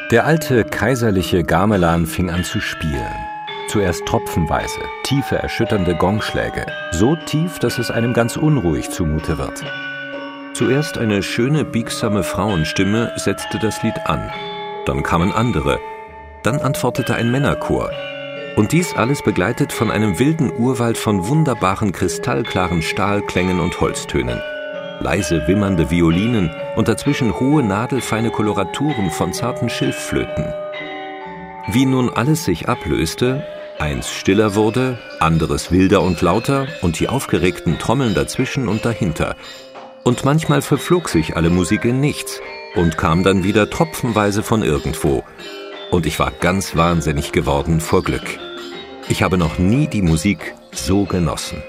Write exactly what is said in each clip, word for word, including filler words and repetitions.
Der alte kaiserliche Gamelan fing an zu spielen. Zuerst tropfenweise, tiefe, erschütternde Gongschläge, so tief, dass es einem ganz unruhig zumute wird. Zuerst eine schöne, biegsame Frauenstimme setzte das Lied an. Dann kamen andere. Dann antwortete ein Männerchor. Und dies alles begleitet von einem wilden Urwald von wunderbaren, kristallklaren Stahlklängen und Holztönen. Leise wimmernde Violinen und dazwischen hohe, nadelfeine Koloraturen von zarten Schilfflöten. Wie nun alles sich ablöste, eins stiller wurde, anderes wilder und lauter und die aufgeregten Trommeln dazwischen und dahinter. Und manchmal verflog sich alle Musik in nichts und kam dann wieder tropfenweise von irgendwo. Und ich war ganz wahnsinnig geworden vor Glück. Ich habe noch nie die Musik so genossen.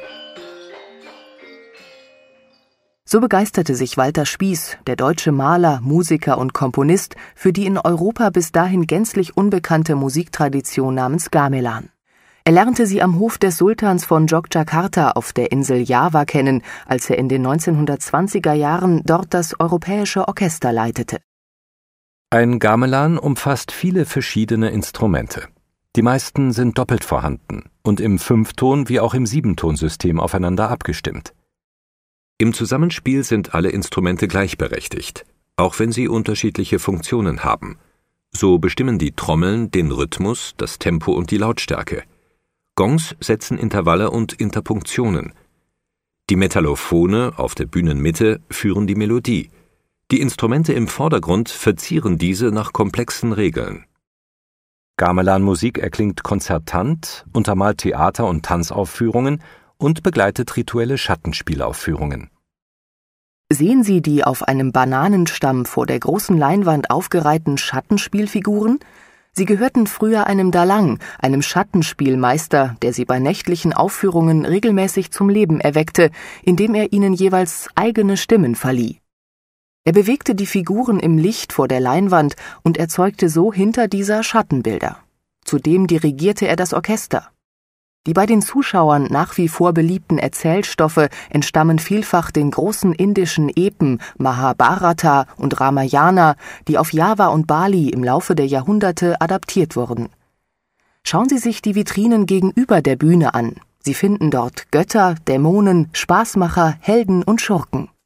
So begeisterte sich Walter Spieß, der deutsche Maler, Musiker und Komponist, für die in Europa bis dahin gänzlich unbekannte Musiktradition namens Gamelan. Er lernte sie am Hof des Sultans von Jogjakarta auf der Insel Java kennen, als er in den neunzehnhundertzwanziger Jahren dort das Europäische Orchester leitete. Ein Gamelan umfasst viele verschiedene Instrumente. Die meisten sind doppelt vorhanden und im Fünfton- wie auch im Siebentonsystem aufeinander abgestimmt. Im Zusammenspiel sind alle Instrumente gleichberechtigt, auch wenn sie unterschiedliche Funktionen haben. So bestimmen die Trommeln den Rhythmus, das Tempo und die Lautstärke. Gongs setzen Intervalle und Interpunktionen. Die Metallophone auf der Bühnenmitte führen die Melodie. Die Instrumente im Vordergrund verzieren diese nach komplexen Regeln. Gamelan-Musik erklingt konzertant, untermalt Theater- und Tanzaufführungen und begleitet rituelle Schattenspielaufführungen. Sehen Sie die auf einem Bananenstamm vor der großen Leinwand aufgereihten Schattenspielfiguren? Sie gehörten früher einem Dalang, einem Schattenspielmeister, der sie bei nächtlichen Aufführungen regelmäßig zum Leben erweckte, indem er ihnen jeweils eigene Stimmen verlieh. Er bewegte die Figuren im Licht vor der Leinwand und erzeugte so hinter dieser Schattenbilder. Zudem dirigierte er das Orchester. Die bei den Zuschauern nach wie vor beliebten Erzählstoffe entstammen vielfach den großen indischen Epen Mahabharata und Ramayana, die auf Java und Bali im Laufe der Jahrhunderte adaptiert wurden. Schauen Sie sich die Vitrinen gegenüber der Bühne an. Sie finden dort Götter, Dämonen, Spaßmacher, Helden und Schurken.